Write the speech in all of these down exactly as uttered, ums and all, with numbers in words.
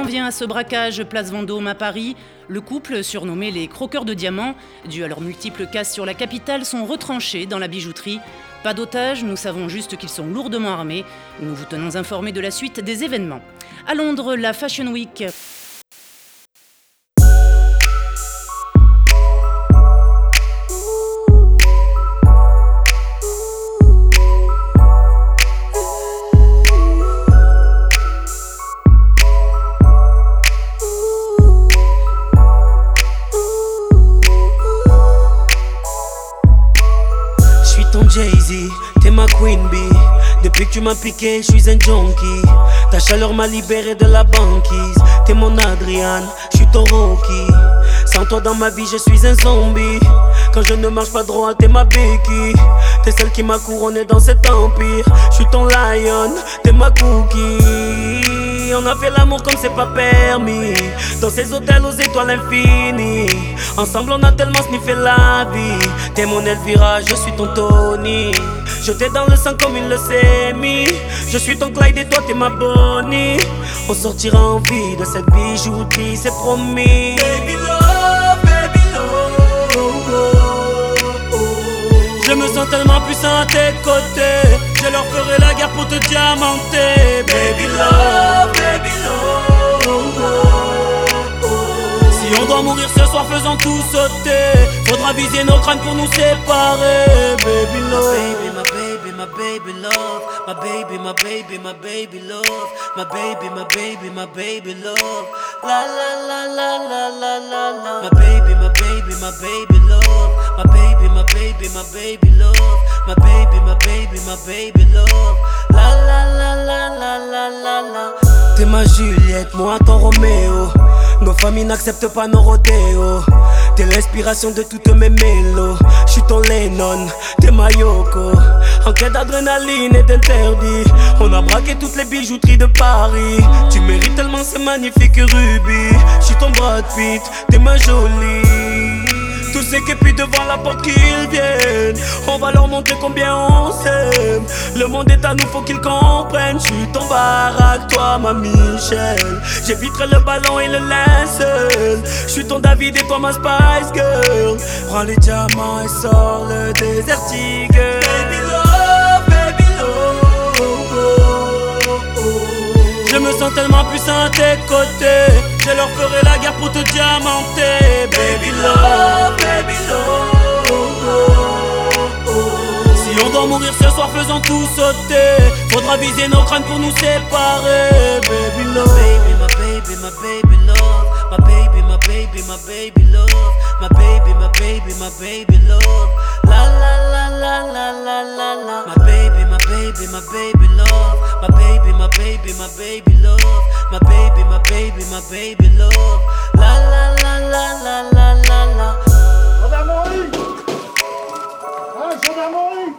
vient à ce braquage place Vendôme à Paris. Le couple, surnommé les croqueurs de diamants, dû à leurs multiples casses sur la capitale, sont retranchés dans la bijouterie. Pas d'otages, nous savons juste qu'ils sont lourdement armés. Nous vous tenons informés de la suite des événements. À Londres, la Fashion Week... Jay-Z, t'es ma queen bee. Depuis que tu m'as piqué, je suis un junkie. Ta chaleur m'a libéré de la banquise. T'es mon Adrian, je suis ton Rocky. Sans toi dans ma vie, je suis un zombie. Quand je ne marche pas droit, t'es ma béquille. T'es celle qui m'a couronné dans cet empire. Je suis ton lion, t'es ma cookie. On a fait l'amour comme c'est pas permis. Dans ces hôtels aux étoiles infinies. Ensemble on a tellement sniffé la vie. T'es mon Elvira, je suis ton Tony. Je t'ai dans le sang comme une leucémie. Je suis ton Clyde et toi t'es ma Bonnie. On sortira en vie de cette bijouterie, c'est promis. Baby love, baby love. Je me sens tellement puissant à tes côtés. Je leur ferai la guerre pour te diamanter. Baby love, baby love. Si on doit mourir ce soir, faisons tout sauter. Faudra viser nos crânes pour nous séparer. Baby love, my baby, my baby, my baby love. My baby, my baby, my baby love. My baby, my baby, my baby love. La la la la la la la la. My baby, my baby, my baby love. My baby, my baby, my baby love. My baby, my baby, my baby love. La la la la la la la la. T'es ma Juliette, moi ton Roméo. Nos familles n'acceptent pas nos rodéos. T'es l'inspiration de toutes mes mélos. J'suis ton Lennon, t'es ma Yoko. En quête d'adrénaline et d'interdit. On a braqué toutes les bijouteries de Paris. Tu mérites tellement ces magnifiques rubis. J'suis ton Brad Pitt, t'es ma jolie. Tous ces képis devant la porte qu'ils viennent. On va leur montrer combien on s'aime. Le monde est à nous, faut qu'ils comprennent. J'suis ton baraque, toi ma Michelle. J'éviterai le ballon et le linceul. J'suis ton David et toi ma Spice Girl. Prends les diamants et sors le Desert Eagle. Baby love, baby love. Je me sens tellement puissant à tes côtés. Je leur ferai la guerre pour te diamanter. Baby love, baby love. Si on doit mourir ce soir, faisons tout sauter. Faudra viser nos crânes pour nous séparer. Baby love, baby, my baby, my baby love. My baby, my baby, my baby love. My baby, my baby, my baby love. La la la la la la la la. My baby, my baby, my baby love. My baby, my baby, my baby love. My baby, my baby, my baby love. La la la la la la la la. Gendarmerie! Ah, gendarmerie!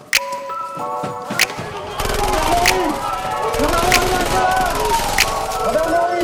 Gendarmerie! Gendarmerie!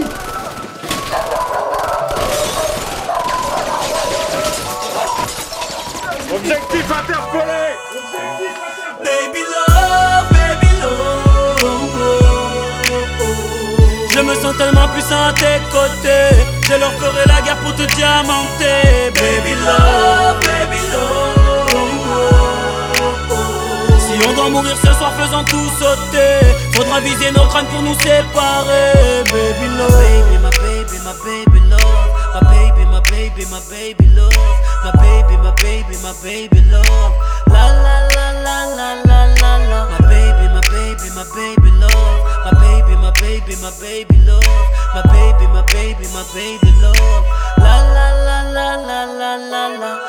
Objectif interpellé! Baby love, baby love. Je me sens tellement puissant à tes côtés. Je leur ferai la guerre pour te diamanter. Baby love, baby love. Si on doit mourir ce soir, faisons tout sauter. Faudra viser nos crânes pour nous séparer. Baby love, baby, my baby, my baby love. My baby, my baby, my baby love. My baby, my baby, my baby love. La la la la la la la la. My baby, my baby, my baby love. My baby, my baby, my baby love. My baby, my baby, my baby love. La la la la la la la la.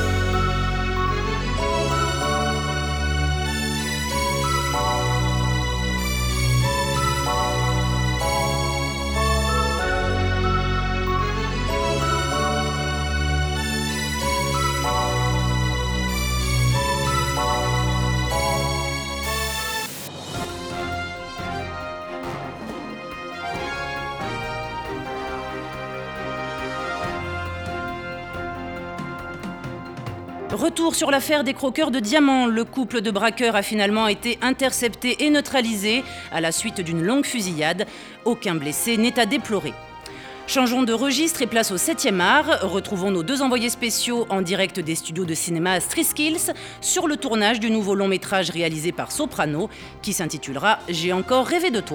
Retour sur l'affaire des croqueurs de diamants. Le couple de braqueurs a finalement été intercepté et neutralisé à la suite d'une longue fusillade. Aucun blessé n'est à déplorer. Changeons de registre et place au septième art. Retrouvons nos deux envoyés spéciaux en direct des studios de cinéma Strisskills sur le tournage du nouveau long métrage réalisé par Soprano qui s'intitulera « J'ai encore rêvé de toi ».